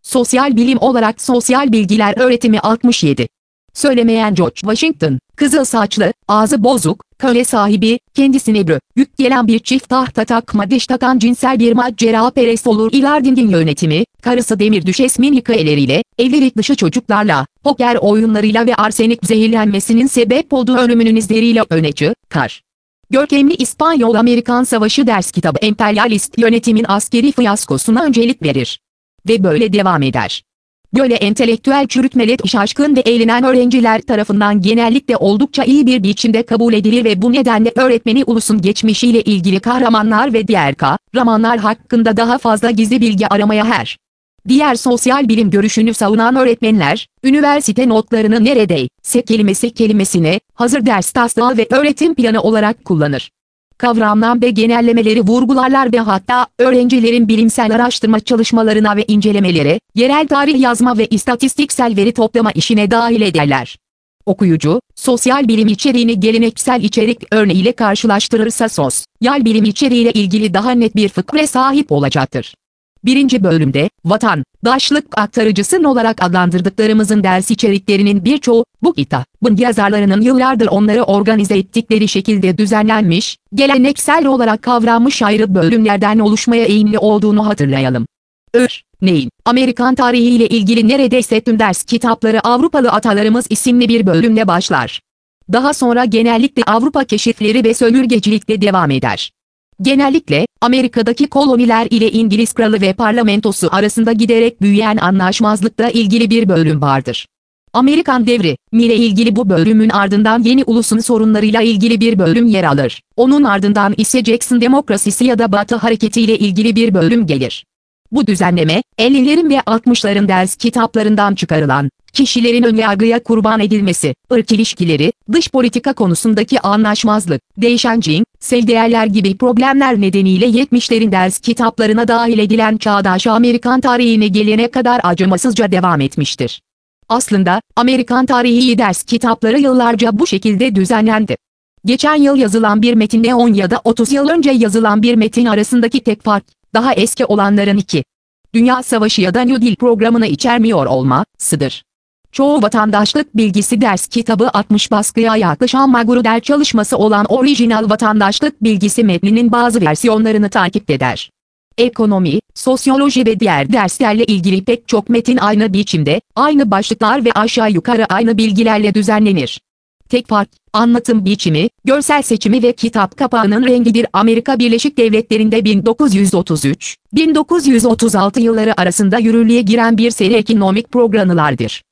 Sosyal bilim olarak sosyal bilgiler öğretimi 67. Söylemeyen George Washington, kızıl saçlı, ağzı bozuk, köle sahibi, kendisine yük gelen bir çift tahta takma diş takan cinsel bir macera perest olur. İlarding'in yönetimi, karısı Demir Düşes Minikaeleriyle, evlilik dışı çocuklarla, poker oyunlarıyla ve arsenik zehirlenmesinin sebep olduğu ölümünün izleriyle öne çıkar. Görkemli İspanyol-Amerikan Savaşı ders kitabı emperyalist yönetimin askeri fiyaskosuna öncelik verir. Ve böyle devam eder. Böyle entelektüel çürütmeler şaşkın ve eğlenen öğrenciler tarafından genellikle oldukça iyi bir biçimde kabul edilir ve bu nedenle öğretmeni ulusun geçmişiyle ilgili kahramanlar ve diğer kahramanlar hakkında daha fazla gizli bilgi aramaya her diğer sosyal bilim görüşünü savunan öğretmenler, üniversite notlarını neredeyse kelimesine, hazır ders taslağı ve öğretim planı olarak kullanır. Kavramlar ve genellemeleri vurgularlar ve hatta öğrencilerin bilimsel araştırma çalışmalarına ve incelemelere, yerel tarih yazma ve istatistiksel veri toplama işine dahil ederler. Okuyucu, sosyal bilim içeriğini geleneksel içerik örneğiyle karşılaştırırsa sosyal bilim içeriğiyle ilgili daha net bir fikre sahip olacaktır. Birinci bölümde, vatandaşlık aktarıcısı olarak adlandırdıklarımızın ders içeriklerinin birçoğu, bu kitabın yazarlarının yıllardır onları organize ettikleri şekilde düzenlenmiş, geleneksel olarak kavranmış ayrı bölümlerden oluşmaya eğilimli olduğunu hatırlayalım. Örneğin, Amerikan tarihiyle ilgili neredeyse tüm ders kitapları Avrupalı Atalarımız isimli bir bölümle başlar. Daha sonra genellikle Avrupa keşifleri ve sömürgecilikle devam eder. Genellikle, Amerika'daki koloniler ile İngiliz kralı ve parlamentosu arasında giderek büyüyen anlaşmazlıkla ilgili bir bölüm vardır. Amerikan devrimi ile ilgili bu bölümün ardından yeni ulusun sorunlarıyla ilgili bir bölüm yer alır. Onun ardından ise Jackson demokrasisi ya da Batı hareketi ile ilgili bir bölüm gelir. Bu düzenleme, 50'lerin ve 60'ların ders kitaplarından çıkarılan, kişilerin önyargıya kurban edilmesi, ırk ilişkileri, dış politika konusundaki anlaşmazlık, değişen cinsel değerler gibi problemler nedeniyle 70'lerin ders kitaplarına dahil edilen çağdaş Amerikan tarihine gelene kadar acımasızca devam etmiştir. Aslında, Amerikan tarihi ders kitapları yıllarca bu şekilde düzenlendi. Geçen yıl yazılan bir metinle 10 ya da 30 yıl önce yazılan bir metin arasındaki tek fark, daha eski olanların 2. Dünya Savaşı ya da New Deal programını içermiyor olmasıdır. Çoğu vatandaşlık bilgisi ders kitabı 60 baskıya yaklaşan Magruder çalışması olan orijinal vatandaşlık bilgisi metninin bazı versiyonlarını takip eder. Ekonomi, sosyoloji ve diğer derslerle ilgili pek çok metin aynı biçimde, aynı başlıklar ve aşağı yukarı aynı bilgilerle düzenlenir. Tek fark, anlatım biçimi, görsel seçimi ve kitap kapağının rengidir. Amerika Birleşik Devletleri'nde 1933-1936 yılları arasında yürürlüğe giren bir seri ekonomik programlardır.